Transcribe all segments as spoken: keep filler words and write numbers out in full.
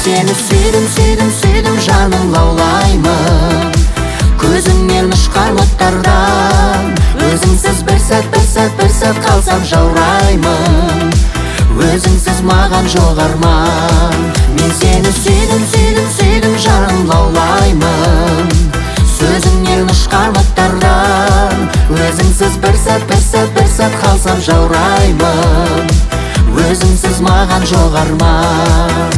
сені сүйдім, сүйдім, сүйдім, жаным лаулаймын. Көзіңнен ұшқан оттардан, өзіңсіз бір сәт, бір сәт, бір сәт қалсам жаураймын. Өзіңсіз маған жоқ арман. Мен сені сүйдім, сүйдім, сүйдім, жаным лаулаймын. Сөзіңнен ұшқан оттардан, өзіңсіз бір сәт, бір сәт, бір сәт қалсам жаураймын. Өзіңсіз маған жоқ арман.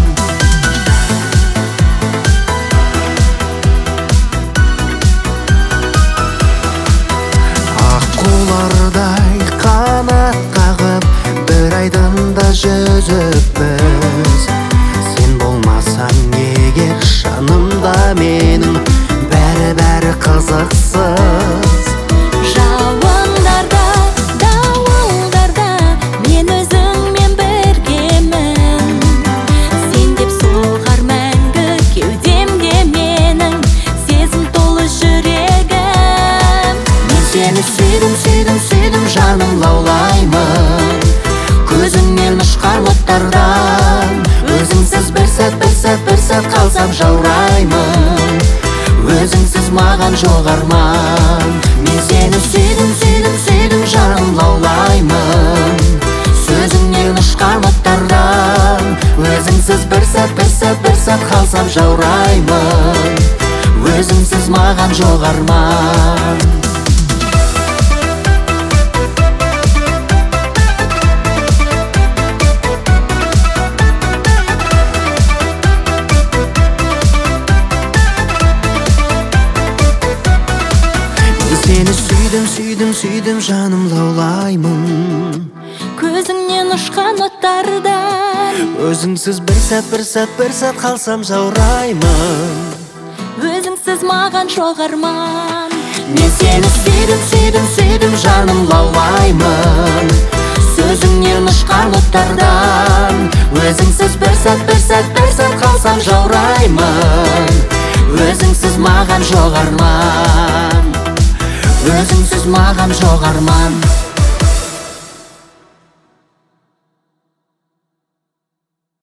Аққулардай қанат қағып, бір айдында жүзіппіз. Сен болмасаң егер жанымда менің, бәрі-бәрі қызықсыз. Жауындарда, дауылдарда, мен өзіңмен біргемін. Сен деп соғар мәңгі кеудемде менің, сезім толы жүрегім. Мен сені сүйдім, сүйдім, сүйдім, жаным лаулаймын. Көзіңнен ұшқан оттардан, өзіңсіз бір сәт, бір сәт, бір сәт қалсам жаураймын. Өзіңсіз маған жоқ арман. Мен сені сүйдім, сүйдім, сүйдім, жаным лаулаймын. Сөзіңнен ұшқан оттардан, өзіңсіз бір сәт, бір сәт, бір сәт қалсам жаураймын. Өзіңсіз маған жоқ арман. Сені сүйдім, сүйдім, сүйдім, жаным лаулаймын. Көзіңнен ұшқан оттардан, өзіңсіз бір сәт, бір сәт, бір сәт қалсам жаураймын. өзіңсіз маған жоқ арман. Мен сені сүйдім, сүйдім, сүйдім, жаным лаулаймын. Сөзіңнен ұшқан оттардан, өзіңсіз бір сәт, бір сәт, бір сәт қалсам жаураймын. Өзіңсіз маған жоқ арман. Өзіңсіз маған жоқ арман.